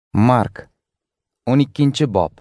Mark 12-bob.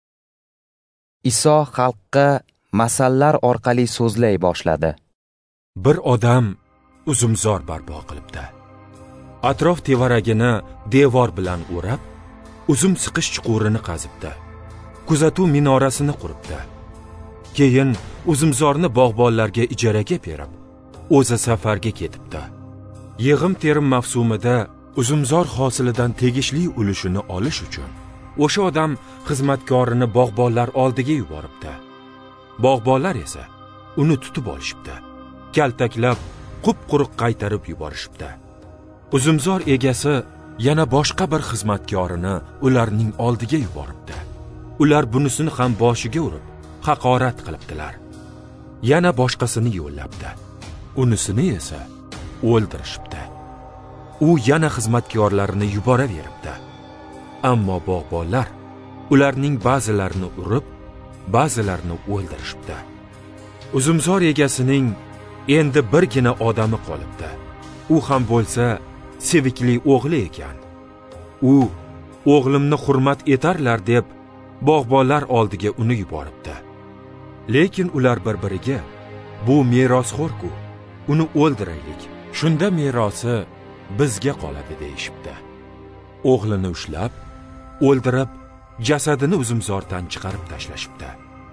Iso xalqqa masallar orqali so'zlay boshladi. Bir odam uzumzor barpo qilibdi. Atrof tevaragini devor bilan o'rab, uzum siqish chuqurini qazibdi. Kuzatuv minorasini quribdi. Keyin uzumzorni bog'bonlarga ijaraga berib, o'zi safarga ketibdi. Yig'im-terim mavsumida uzumzor hosilidan tegishli ulushini olish uchun o'sha odam xizmatkorini bog'bonlar oldiga yuboribdi. Bog'bonlar esa uni tutib olishibdi. Kaltaklab, qup-quruq qaytarib yuborishibdi. Uzumzor egasi yana boshqa bir xizmatkorini ularning oldiga yuboribdi. Ular bunisini ham boshiga urib, haqorat qilibdilar. Yana boshqasini yo'llabdi. Unisini esa o'ldirishibdi. U yana xizmatkorlarini yuboraveribdi. Ammo bog'bonlar ularning ba'zilarini urib, ba'zilarini o'ldirishibdi. Uzumzor egasining endi birgina odami qolibdi. U ham bo'lsa sevikli o'g'li ekan. U o'g'limni hurmat etarlar deb bog'bonlar oldiga uni yuboribdi. Lekin ular bir-biriga bu merosxo'r-ku, uni o'ldiraylik. Shunda merosi bizga qoladi deyishibdi. O'g'lini ushlab, o'ldirib, jasadini uzumzordan chiqarib tashlashibdi.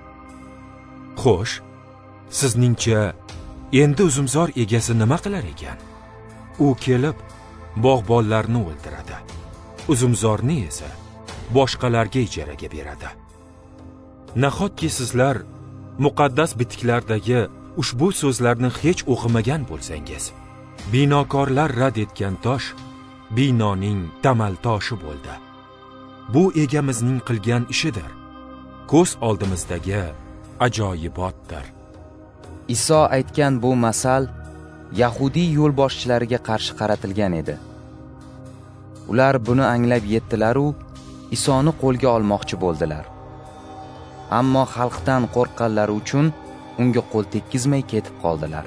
Xo'sh, sizningcha endi uzumzor egasi nima qilar ekan? U kelib bog'bonlarni o'ldiradi. Uzumzorni esa boshqalarga ijaraga beradi. Nahotki sizlar muqaddas bitiklardagi ushbu so'zlarni hech o'qimagan bo'lsangiz, binokorlar rad etgan tosh binoning tamal toshi bo'ldi. Bu egamizning qilgan ishidir. Ko'z oldimizdagi ajoyibotdir. Iso aytgan bu masal Yahudiy yo'lboshchilariga qarshi qaratilgan edi. Ular buni anglab yetdilar-u, Isoni qo'lga olmoqchi bo'ldilar. Ammo xalqdan qo'rqqanlari uchun unga qo'l tekkizmay ketib qoldilar.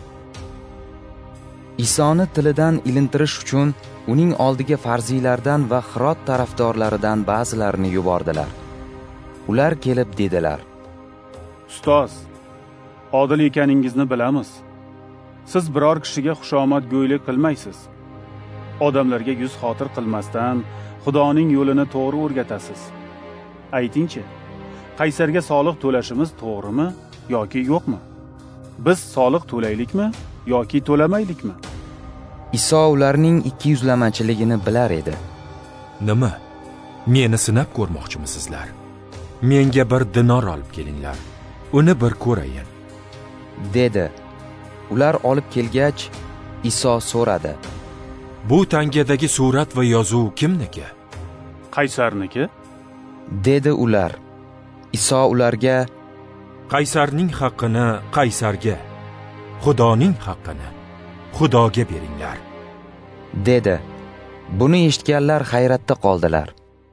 Isoni tilidan ilintirish uchun uning oldiga farziylardan va Xirot tarafdorlaridan ba'zilarini yubordilar. Ular kelib dedilar: Ustoz, odil ekaningizni bilamiz. Siz biror kishiga xushomadgo'ylik qilmaysiz. Odamlarga yuz xotir qilmasdan Xudoning yo'lini to'g'ri o'rgatasiz. Aytingchi, Qaysarga soliq to'lashimiz to'g'rimi yoki yo'qmi? Biz soliq to'laylikmi yoki to'lamaylikmi? Iso ularning ikkiyuzlamachiligini bilar edi. Nima? Meni sinab ko'rmoqchimisizlar? Menga bir dinor olib kelinglar. Uni bir ko'rayin, dedi. Ular olib kelgach, Iso so'radi: Bu tangadagi surat va yozuv kimniki? Qaysarniki, dedi ular. Iso ularga: Qaysarning haqqini Qaysarga, Xudoning haqqini Xudoga beringlar, dedi. Buni eshitganlar hayratda qoldilar.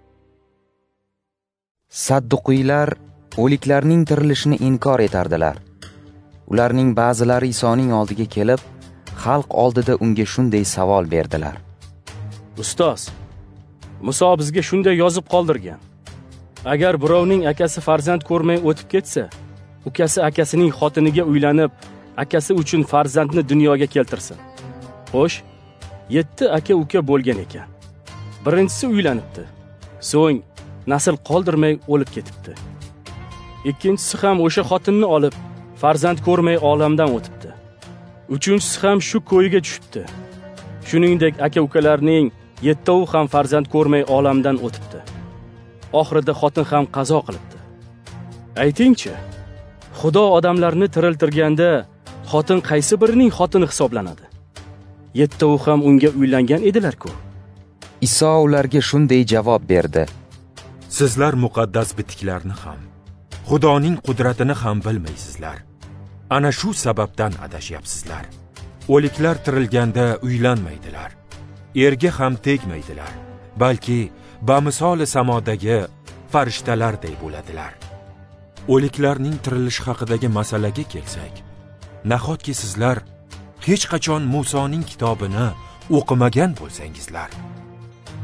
Sadduqiylar o'liklarning tirilishini inkor etardilar. Ularning ba'zilari Isoning oldiga kelib, xalq oldida unga shunday savol berdilar: Ustoz, Muso bizga shunday yozib qoldirgan: agar birovning akasi farzand ko'rmay o'tib ketsa, ukasi akasining xotiniga uylanib, akasi uchun farzandni dunyoga keltirsin. Xo'sh, 7 aka-uka bo'lgan ekan. Birinchisi uylanibdi, so'ng nasl qoldirmay o'lib ketibdi. Ikkinchisi ham o'sha xotinni olib, farzand ko'rmay olamdan o'tibdi. Uchinchisi ham shu ko'yiga tushibdi. Shuningdek, aka-ukalarning 7 ham farzand ko'rmay olamdan o'tibdi. Oxirida xotin ham qazo qilibdi. Aytingchi, Xudo odamlarni tiriltirganda xotin qaysi birining xotini hisoblanadi? 7 ham unga uylangan edilar-ku. Iso ularga shunday javob berdi: Sizlar muqaddas bitiklarni ham, Xudoning qudratini ham bilmaysizlar. Ana shu sababdan adashyapsizlar. O'liklar tirilganda uylanmaydilar, erga ham tegmaydilar, balki bamisoli samodagi farishtalarday bo'ladilar. O'liklarning tirilishi haqidagi masalaga kelsak, nahotki sizlar hech qachon Musoning kitobini o'qimagan bo'lsangizlar,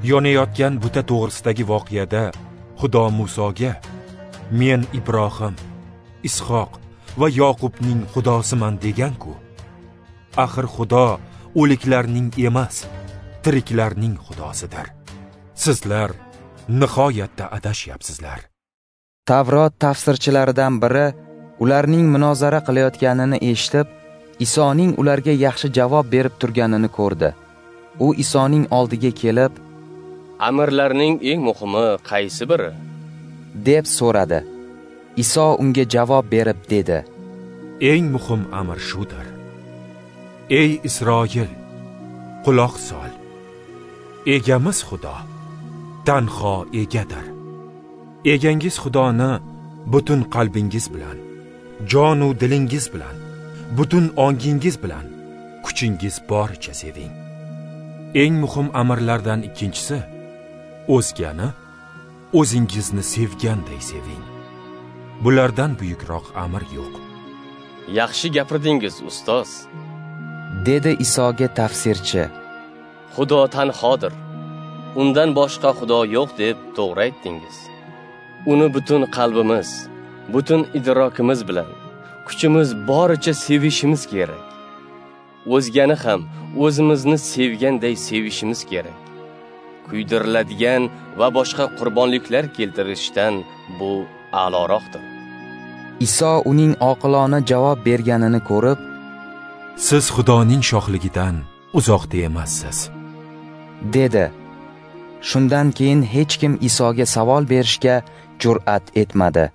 yonayotgan buta to'g'risidagi voqeada Xudo Musoga men Ibrohim, Ishoq va Yoqubning Xudosiman degan-ku. Axir Xudo o'liklarning emas, tiriklarning Xudosidir. Sizlar nihoyatda adashyapsizlar. Tavrot tafsirchilaridan biri ularning munozara qilayotganini eshitib, Isoning ularga yaxshi javob berib turganini ko'rdi. U Isoning oldiga kelib, "Amirlarning eng muhimi qaysi biri?" deb so'radi. Iso unga javob berib dedi: Eng muhim amr shudir. Ey Isroil, quloq sol. Egamiz Xudo tanho egadir. Egangiz Xudoni butun qalbingiz bilan, jon va dilingiz bilan, butun ongingiz bilan, kuchingiz boricha seving. Eng muhim amirlardan ikkinchisi o'zgani o'zingizni sevganday seving. Bulardan buyukroq amr yo'q. Yaxshi gapirdingiz, ustoz, dedi Isoga tafsirchi. Xudo tanhodir. Undan boshqa Xudo yo'q deb to'g'ri aytdingiz. Uni butun qalbimiz, butun idrokimiz bilan, kuchimiz boricha sevishimiz kerak. O'zgani ham o'zimizni sevganday sevishimiz kerak. Kuydiriladigan va boshqa qurbonliklar keltirishdan bu a'loroqdir. Iso uning oqilona javob berganini ko'rib, siz Xudoning shohligidan uzoqda emassiz, dedi. Shundan keyin hech kim Isoga savol berishga jur'at etmadi.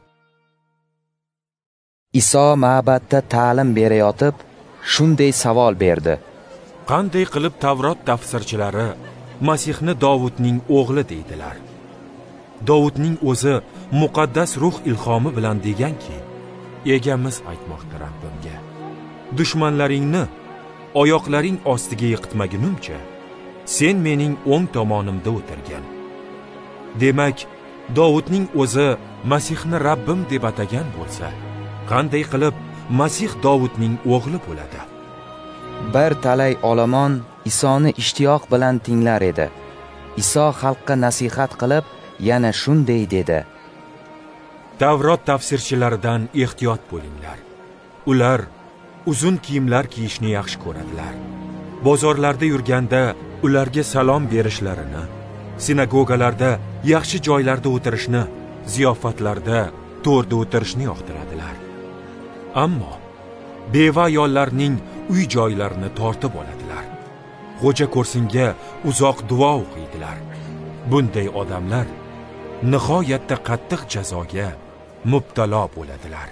Iso ma'batda ta'lim berayotib, shunday savol berdi: qanday qilib Tavrot tafsirchilari Masihni Davudning o'g'li deydilar? Davudning o'zi muqaddas ruh ilhomi bilan deganki, egamiz aytmoqda Rabbimga: dushmanlaringni oyoqlaring ostiga yiqitmagunimcha sen mening o'ng tomonimda o'tirgin. Demak, Davudning o'zi Masihni Rabbim deb atagan bo'lsa, qanday qilib Masih Davudning o'g'li bo'ladi? Bir talay olomon Isoni ishtiyoq bilan tinglar edi. Iso xalqqa nasihat qilib, yana shunday dedi: Tavrot tafsirchilaridan ehtiyot bo'linglar. Ular uzun kiyimlar kiyishni yaxshi ko'radilar. Bozorlarda yurganda ularga salom berishlarini, sinagogalarda yaxshi joylarda o'tirishni, ziyofatlarda to'rda o'tirishni yoqtiradilar. Ammo beva ayollarning uy joylarini tortib oladilar. Xo'ja ko'rsinga uzoq duo o'qiydilar. Bunday odamlar nihoyatda qattiq jazoga mubtalo bo'ladilar.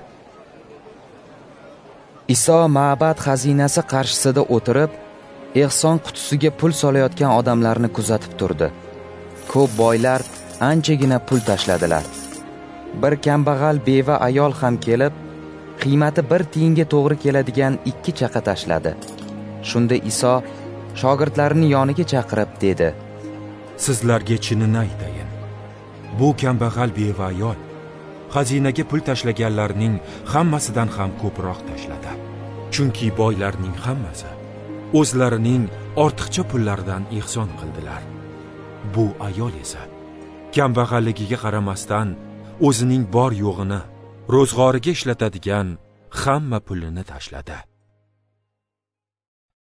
Iso ma'bad xazinasi qarshisida o'tirib, ehson qutisiga pul solayotgan odamlarni kuzatib turdi. Ko'p boylar anchagina pul tashladilar. Bir kambag'al beva ayol ham kelib, qiymati 1 tiyinga to'g'ri keladigan 2 chaqa tashladi. Shunda Iso shogirdlarini yoniga chaqirib dedi: Sizlarga chinini aytayin. Bu kambag'al beva ayol xazinaga pul tashlaganlarning hammasidan ham ko'proq tashladi. Chunki boylarning hammasi o'zlarining ortiqcha pullaridan ehson qildilar. Bu ayol esa kambag'alligiga qaramasdan o'zining bor yo'g'ini ro'zg'origa ishlatadigan hamma pulini tashladi.